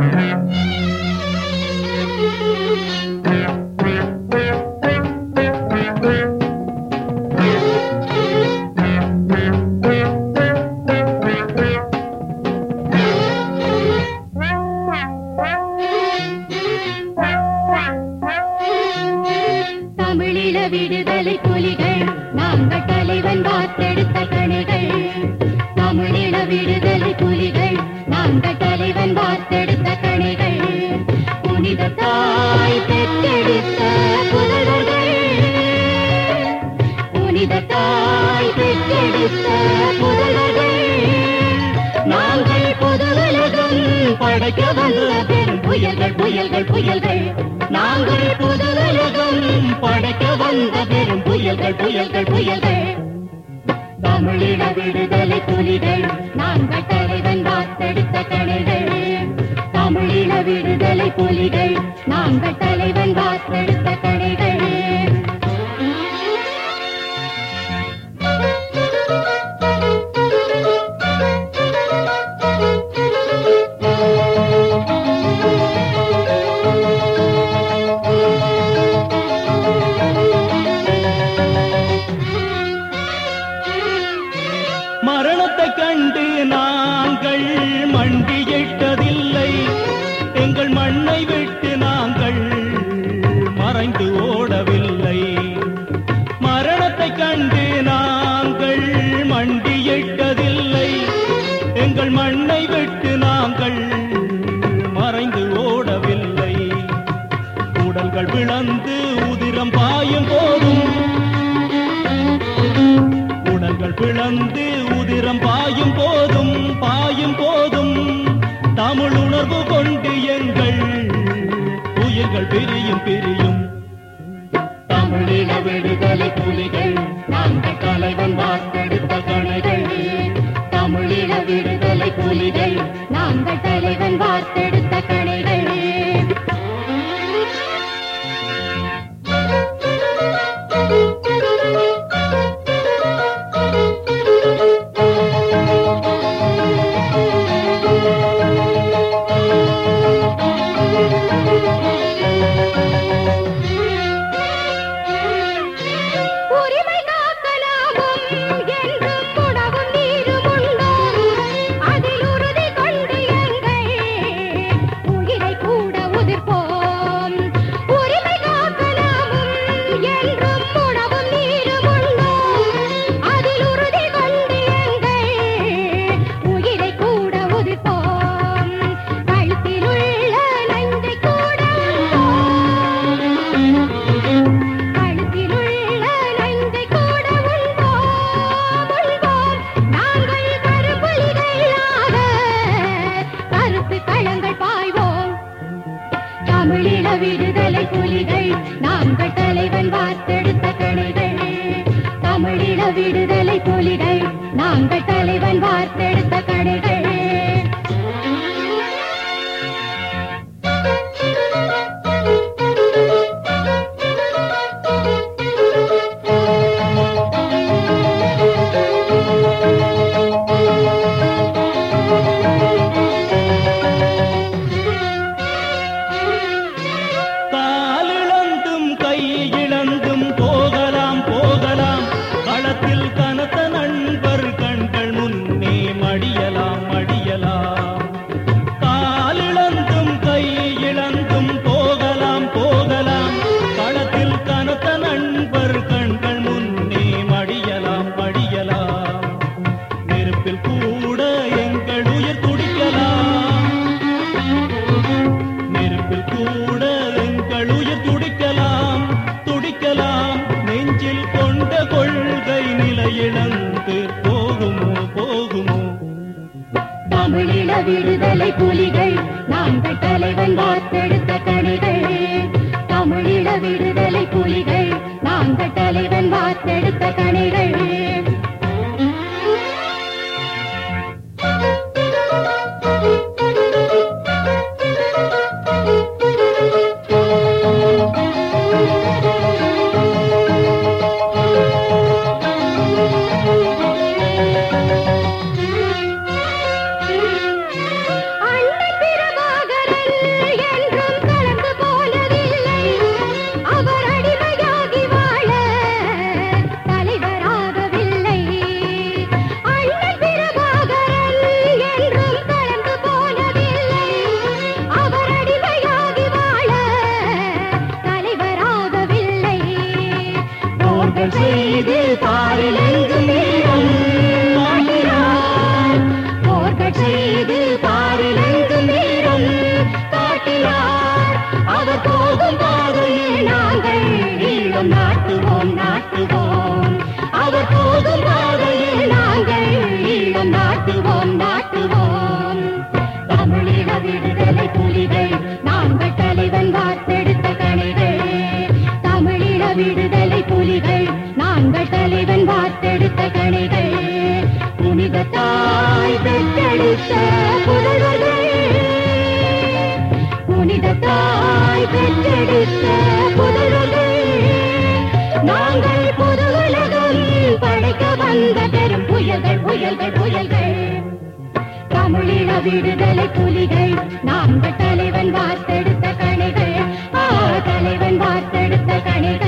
விடுதலை புலிகள் நாங்கள் தலைவன் வாத்தெடுத்த கணைகள். தமிழீழ விடுதலை புலிகள் நாங்கள் தலைவன் வாத்தெடுத்த கணைகள். புனித தாய் பெற்றெடுத்த புதல்வர்கள், புனித தாய் பெற்றெடுத்த புதல்வர்கள். நாங்கள் பொது உலகம் படைக்க வந்த பெரும் புயல்கள் புயல்கள் புயல்கள். நாங்கள் பொது உலகம் படைக்க வந்த பெரும் புயல்கள் புயல்கள் புயல்கள். தமிழீழ விடுதலை புலிகள் நாங்கள் தலைவன் வாத்தெடுத்த கணைகள். தமிழீழ விடுதலை புலிகள் நாங்கள் தலைவன் வாத்தெடுத்த கணைகள். மரணத்தை கண்டு நாங்கள் மண்டியிட்டதில்லை. எங்கள் மண்ணை விட்டு நாங்கள் மறைந்து ஓடவில்லை. மரணத்தை கண்டு நாங்கள் மண்டியிட்டதில்லை. எங்கள் மண்ணை விட்டு நாங்கள் மறைந்து ஓடவில்லை. உடல்கள் விழந்து உதிரம் பாயும் போதும், உடல்கள் பிளந்து உதிரம் பாயும் போதும் பாயும் போதும் தமிழ் உணர்வு கொண்டு எங்கள் உயிர்கள் பிரியும் பிரியும். தமிழீழ விடுதலை புலிகள் நாங்கள் தலைவன் வாத்தெடுத்த கணைகள். தமிழீழ விடுதலை புலிகள் நாங்கள் தலைவன் வாத்தெடுத்த கணைகள். தமிழீழ விடுதலை புலிகள் நாங்கள் தலைவன் வாத்தெடுத்த கணைகள். தமிழீழ விடுதலை புலிகள் நாங்கள் தலைவன் வாத்தெடுத்த கணைகள். கனத்த நண்பர் கண்கள் முன்னே மடியலாம் மடியலாம். காலிழந்தும் கை இழந்தும் போகலாம் போகலாம். களத்தில் கனத்த நண்பர் கண்கள் முன்னே மடியலாம் மடியலாம். நெருப்பில் கூட எங்கள் உயிர் துடிக்கலாம். நெருப்பில் கூட எங்கள் உயிர் துடிக்கலாம் துடிக்கலாம். நெஞ்சில் கொண்ட கொள்கை நிலையிழந்து போகுமோ போகுமோ. தமிழீழ விடுதலை புலிகள் நாங்கள் தலைவன் வாத்தெடுத்த கணைகள். தமிழீழ விடுதலை புலிகள் நாங்கள் தலைவன் வாத்தெடுத்த கணைகள். அண்ணன் பிரபாகரன் தாய் பெற்றெடுத்த புதல்வர்கள், புனித தாய் பெற்றெடுத்த புதல்வர்கள், நாங்கள் புது உலகம் படைக்க வந்த பெரும் புயல்கள் புயல்கள் புயல்கள். தமிழீழ விடுதலை புலிகள் நாங்கள் தலைவன் வார்த்தெடுத்த கணைகள், தலைவன் வார்த்தெடுத்த கணைகள்.